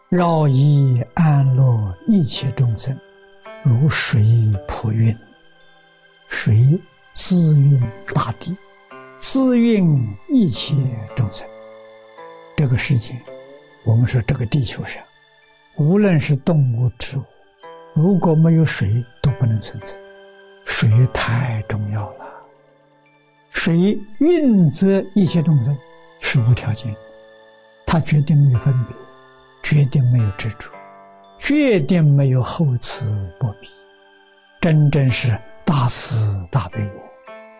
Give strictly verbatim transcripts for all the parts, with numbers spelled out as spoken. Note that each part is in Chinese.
饶益安乐一切众生，如水普运。水滋润大地，滋润一切众生。这个世界，我们说这个地球上，无论是动物植物，如果没有水都不能存在。水太重要了。水润泽一切众生，是无条件的，它决定没有分别，决定没有执着，决定没有厚此薄彼，真正是大慈大悲也。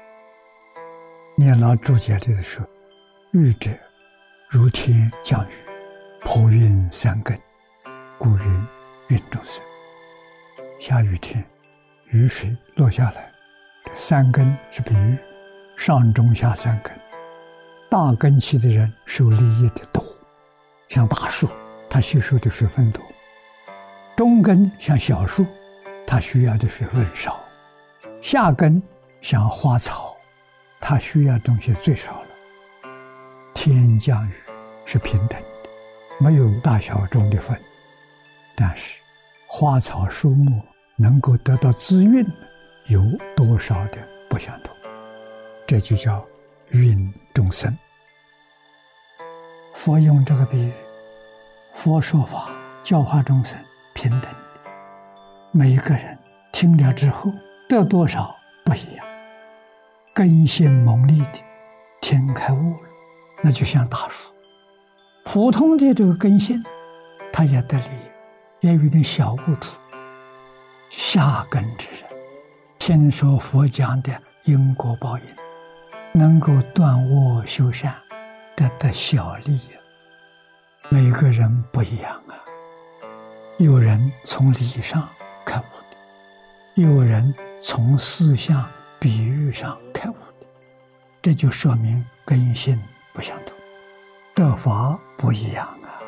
念老注解里的说，雨者如天降雨，普运三根，故云运众生。下雨天雨水落下来，这三根是比喻，上中下三根。大根器的人受利益的多，像大树，它吸收的水分多；中根像小树，它需要的水分少；下根像花草，它需要的东西最少了。天降雨是平等的，没有大小中的分，但是花草树木能够得到滋润，有多少的不相同，这就叫运众生。佛用这个比喻，佛说法教化众生平等的，每一个人听了之后得多少不一样。根性猛烈的听开悟了，那就像大树；普通的这个根性，它也得利益，也有点小误处。下根之人听说佛讲的因果报应，能够断恶修善，得得小利益。每个人不一样啊，有人从理上开悟的，有人从思想比喻上开悟的，这就说明根性不相同，得法不一样啊。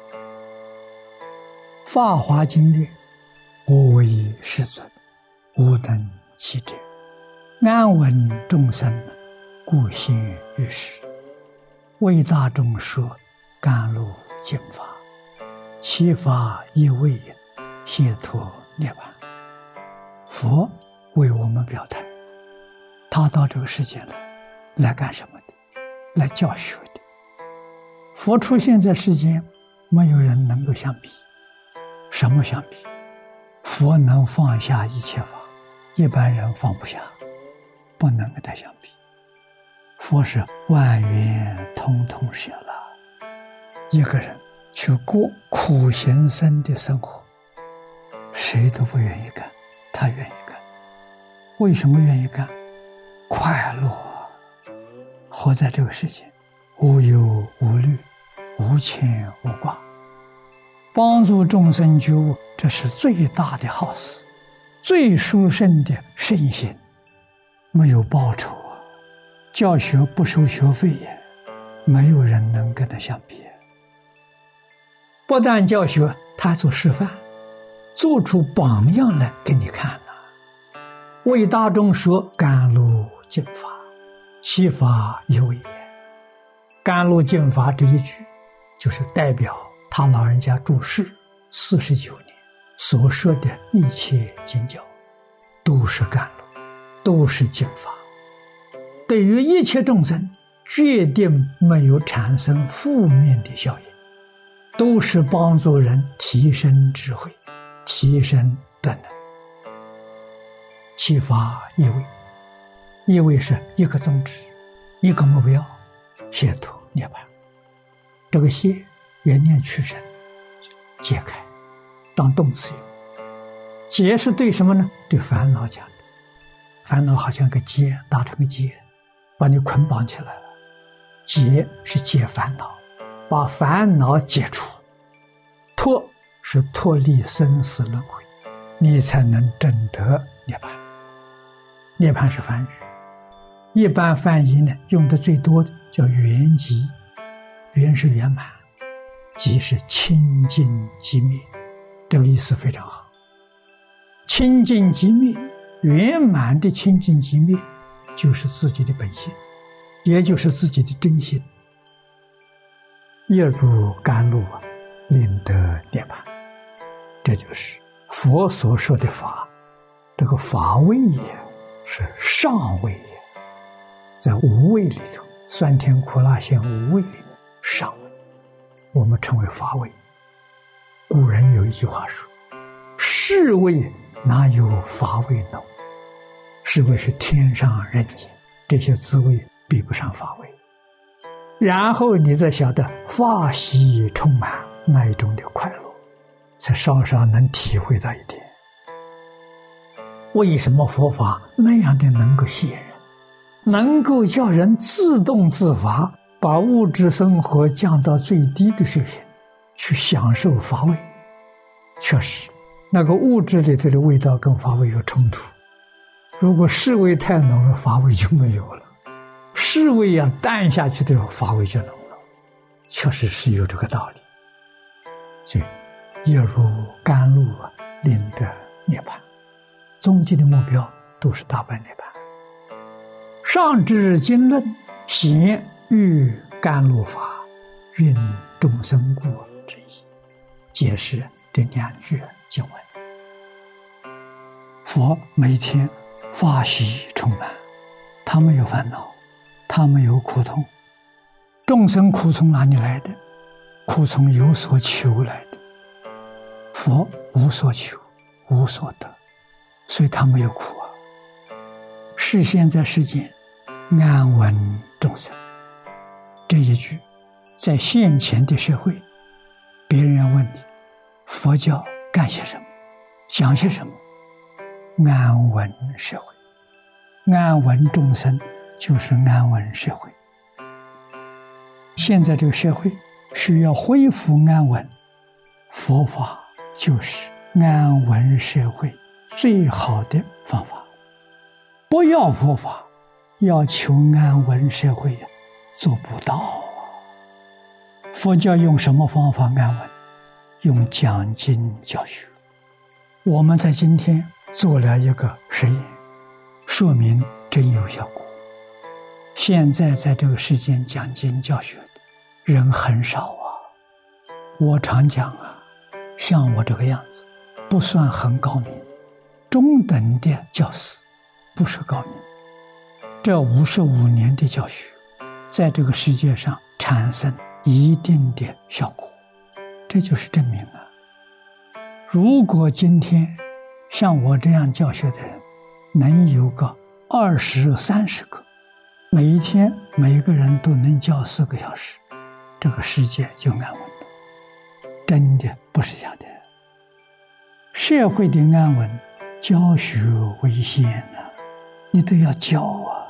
法华经曰，我为世尊，无能欺者，安稳众生，故现于世，为大众说甘露净法，其法亦为解脱涅槃。佛为我们表态，他到这个世界来来干什么的？来教学的。佛出现在世间，没有人能够相比。什么相比？佛能放下一切法，一般人放不下，不能跟他相比。佛是万缘通通舍了。一个人去过苦行僧的生活，谁都不愿意干，他愿意干。为什么愿意干？快乐，活在这个世界，无忧无虑，无牵无挂，帮助众生觉悟，这是最大的好事，最殊胜的圣行，没有报酬啊！教学不收学费呀，没有人能跟他相比。不但教学，他还做示范，做出榜样来给你看了。为大众说甘露净法，其法亦为也。甘露净法这一句，就是代表他老人家住世四十九年所说的一切经教，都是甘露，都是净法，对于一切众生决定没有产生负面的效应，都是帮助人提升智慧，提升德能。其法亦为，亦为是一个宗旨，一个目标，解脱涅槃。这个解也念去身，解开，当动词用。解是对什么呢？对烦恼讲的。烦恼好像个结，打成个结，把你捆绑起来了。解是解烦恼，把烦恼解除。脱是脱离生死轮回，你才能证得涅槃。涅槃是梵语，一般翻译呢用的最多的叫圆寂，圆是圆满，寂是清净寂灭，这个意思非常好。清净寂灭，圆满的清净寂灭，就是自己的本性，也就是自己的真心。一如甘露啊， 令得涅槃。这就是佛所说的法，这个法位也是上位也，在无位里头，酸甜苦辣咸无味里面上位，我们称为法位。古人有一句话说，是味哪有法味浓，是味是天上人间，这些滋味比不上法味。然后你再晓得法喜充满那一种的快乐，才稍稍能体会到一点。为什么佛法那样的能够吸引人，能够叫人自动自发把物质生活降到最低的水平，去享受法味？确实那个物质里头的味道跟法味有冲突，如果世味太浓了，法味就没有了，世味要淡下去的时候，法味就浓了，确实是有这个道理。所以业如甘露啊，令得涅槃，终极的目标都是大般涅槃。上至经论，显喻甘露法，运众生故之意，解释这两句经文。佛每天法喜充满，他没有烦恼，他没有苦痛。众生苦从哪里来的？苦从有所求来的。佛无所求，无所得，所以他没有苦啊。是现在世间安稳众生，这一句在现前的社会，别人要问你佛教干些什么，讲些什么，安稳社会，安稳众生就是安稳社会。现在这个社会需要恢复安稳，佛法就是安稳社会最好的方法。不要佛法，要求安稳社会呀，做不到啊。佛教用什么方法安稳？用讲经教学。我们在今天做了一个实验，说明真有效果。现在在这个世间讲经教学的人很少啊。我常讲啊，像我这个样子不算很高明，中等的教师，不是高明。这五十五年的教学在这个世界上产生一定的效果，这就是证明了。如果今天像我这样教学的人能有个二十三十个，每一天每个人都能教四个小时，这个世界就安稳了。真的不是假的。社会的安稳，教学为先呐、啊，你都要教啊。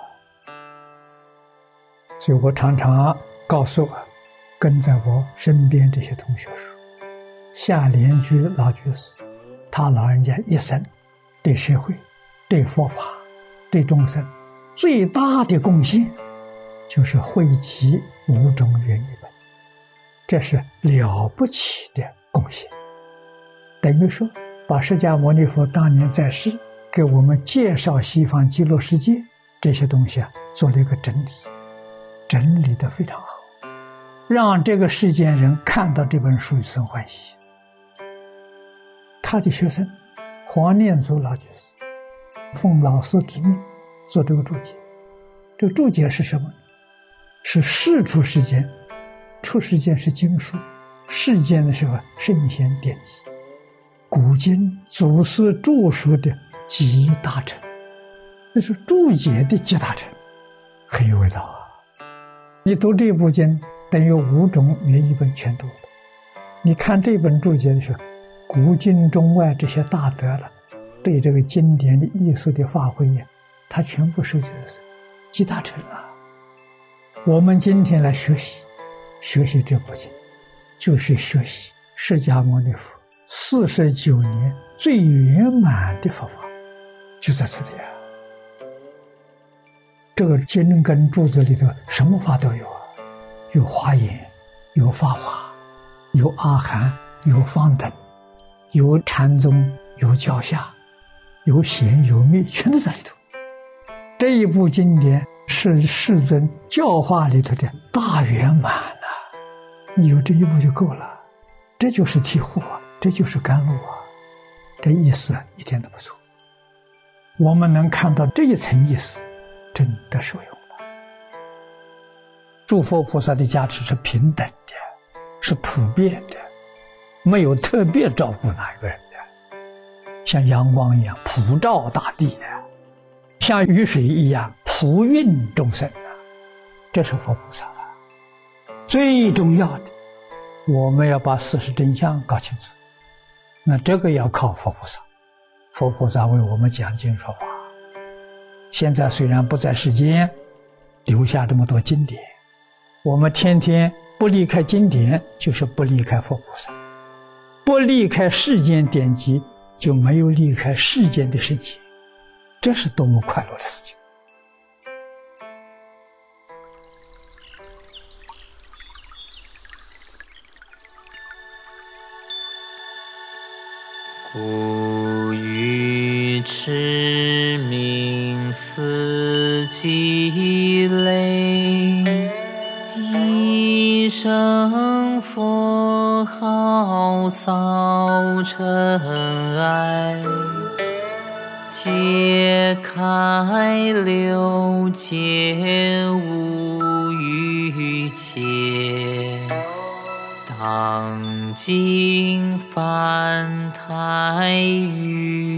所以我常常告诉我跟在我身边这些同学说，夏莲居老居士，他老人家一生对社会、对佛法、对众生最大的贡献，就是汇集五种原译本，这是了不起的贡献。等于说把释迦牟尼佛当年在世给我们介绍西方极乐世界这些东西啊，做了一个整理，整理得非常好，让这个世间人看到这本书生欢喜。他的学生黄念祖老居士奉老师之命做这个注解。这个注解是什么？是世出世间，出世间是经书，世间的时候圣贤典籍，古今祖师著书的集大成，这是注解的集大成，很有味道啊。你读这部经等于五种原译本全读了。你看这本注解的时候，古今中外这些大德了对这个经典的意思的发挥呀，他全部收集的是集大成了。我们今天来学习学习这部经，就是学习释迦牟尼佛四十九年最圆满的佛法，就在此地啊。这个经跟注子里头什么法都有啊，有华严，有法华，有阿含，有方等，有禅宗，有教下，有显有密，全都在里头。这一部经典是世尊教化里头的大圆满啊，你有这一部就够了。 这就是醍醐啊，这就是甘露啊，这意思一点都不错。我们能看到这一层意思，真的受用了。诸佛菩萨的加持是平等的，是普遍的，没有特别照顾哪一个人的，像阳光一样普照大地的，像雨水一样普润众生的，这是佛菩萨。最重要的，我们要把事实真相搞清楚，那这个要靠佛菩萨。佛菩萨为我们讲经说法，现在虽然不在世间，留下这么多经典，我们天天不离开经典，就是不离开佛菩萨，不离开世间典籍，就没有离开世间的圣贤，这是多么快乐的事情。 故欲持名思积累，一生佛号扫尘埃，解开六界无余劫，当今凡胎语